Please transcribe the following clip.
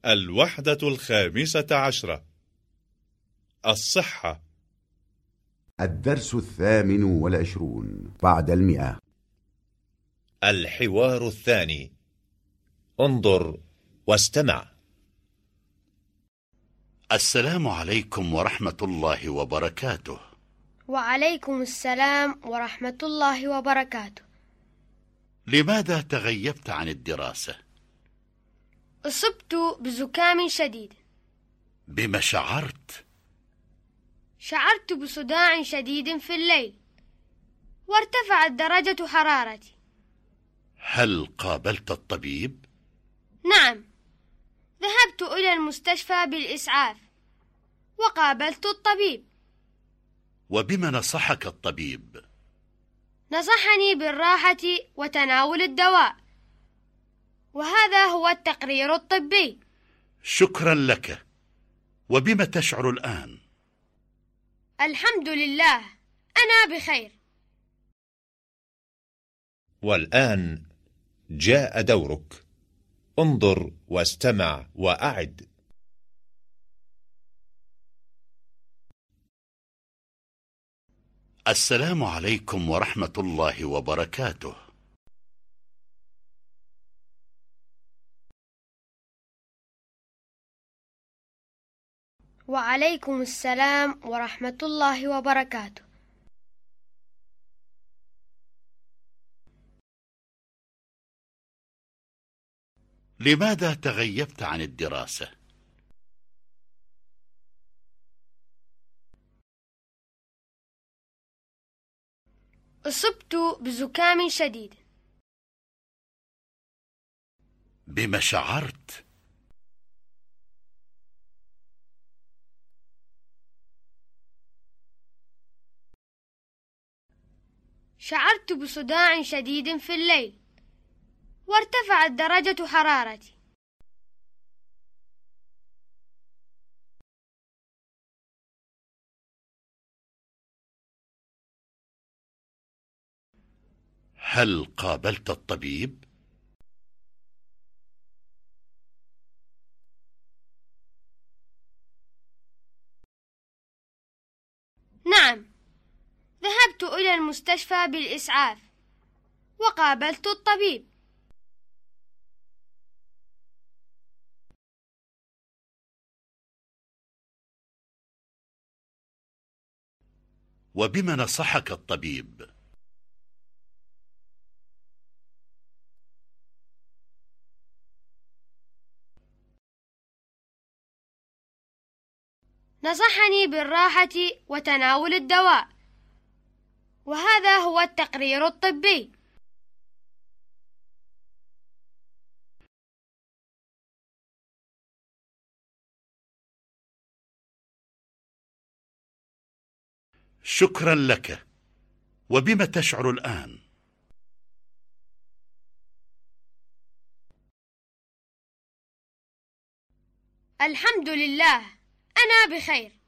الوحدة 15. الصحة. الدرس 28 بعد 100. الحوار الثاني. انظر واستمع. السلام عليكم ورحمة الله وبركاته. وعليكم السلام ورحمة الله وبركاته. لماذا تغيبت عن الدراسة؟ أصبت بزكام شديد. بما شعرت؟ شعرت بصداع شديد في الليل، وارتفعت درجة حرارتي. هل قابلت الطبيب؟ نعم، ذهبت إلى المستشفى بالإسعاف وقابلت الطبيب. وبما نصحك الطبيب؟ نصحني بالراحة وتناول الدواء، وهذا هو التقرير الطبي. شكرا لك. وبما تشعر الآن؟ الحمد لله، أنا بخير. والآن جاء دورك. انظر واستمع وأعد. السلام عليكم ورحمة الله وبركاته. وعليكم السلام ورحمة الله وبركاته. لماذا تغيبت عن الدراسة؟ أصبت بزكام شديد. بما شعرت؟ شعرت بصداع شديد في الليل، وارتفعت درجة حرارتي. هل قابلت الطبيب؟ نعم، ذهبت إلى المستشفى بالإسعاف وقابلت الطبيب. وبما نصحك الطبيب؟ نصحني بالراحة وتناول الدواء، وهذا هو التقرير الطبي. شكرا لك. وبما تشعر الآن؟ الحمد لله، أنا بخير.